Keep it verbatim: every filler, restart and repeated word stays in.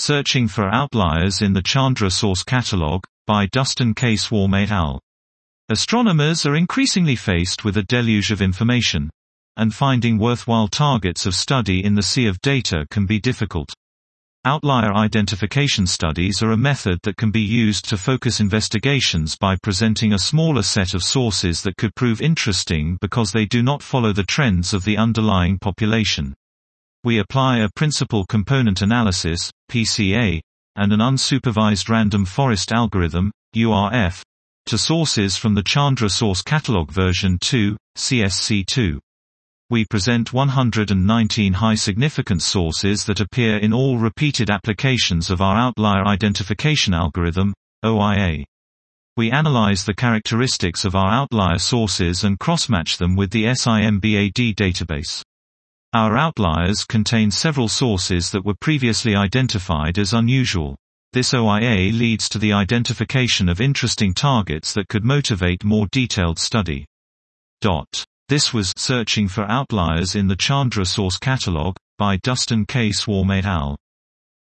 Searching for Outliers in the Chandra Source Catalog, by Dustin K. Swarm et al. Astronomers are increasingly faced with a deluge of information, and finding worthwhile targets of study in the sea of data can be difficult. Outlier identification studies are a method that can be used to focus investigations by presenting a smaller set of sources that could prove interesting because they do not follow the trends of the underlying population. We apply a principal component analysis, P C A, and an unsupervised random forest algorithm, U R F, to sources from the Chandra Source Catalog version two, C S C two. We present one hundred nineteen high-significance sources that appear in all repeated applications of our Outlier Identification Algorithm, O I A. We analyze the characteristics of our outlier sources and cross-match them with the SIMBAD database. Our outliers contain several sources that were previously identified as unusual. This O I A leads to the identification of interesting targets that could motivate more detailed study. This was Searching for Outliers in the Chandra Source Catalog, by Dustin K. Swarm et al.